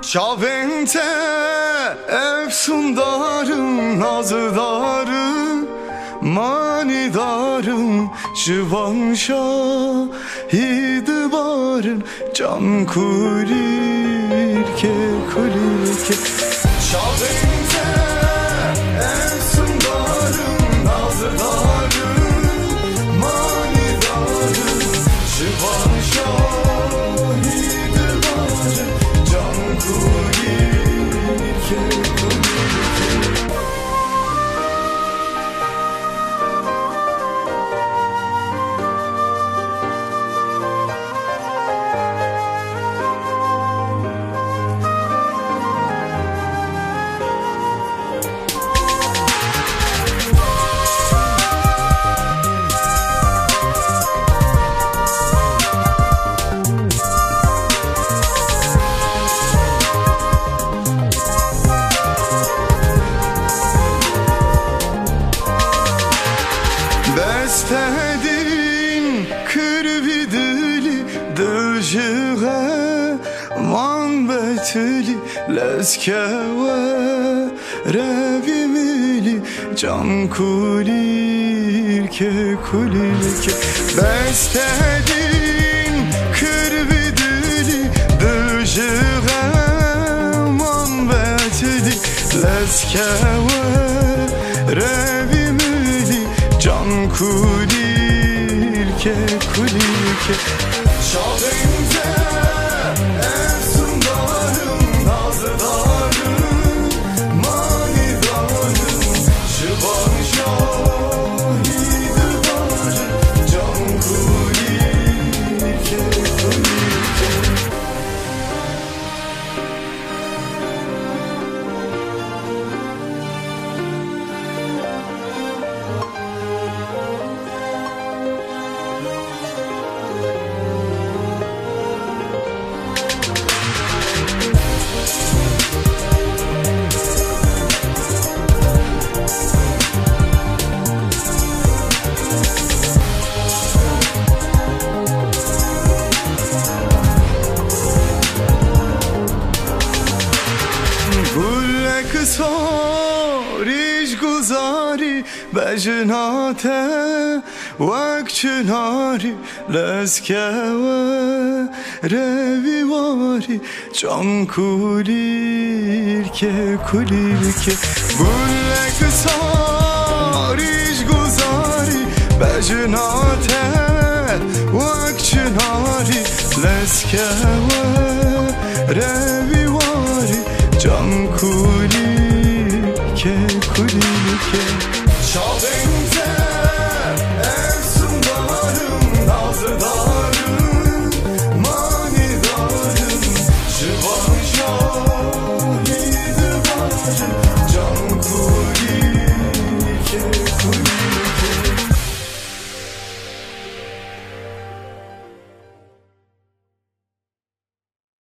Şavente efsundarım, nazdarım, manidarım, şivan şahidi barın, can kulirke kulirke. Şavente efsundarım, nazdarım, manidarım, şivan şahidi barın, can kulirke kulirke. Bestedin kırvidili döjüğe man betili leskeve revimili can kulirke kulirke. Bestedin kırvidili döjüğe man betili leskeve revimili can kulirke kulirke. Şavente efsundarım, nazdarım, manidarım, şivan şahidi barın, can kulirke kulirke. ساریش گذاری بجناته وکچناری لسکه و رویواری جان kulirke kulirke. Bullek sariş guzari bejnate vekçinari leske ve revivari can kulirke kulirke. Şavente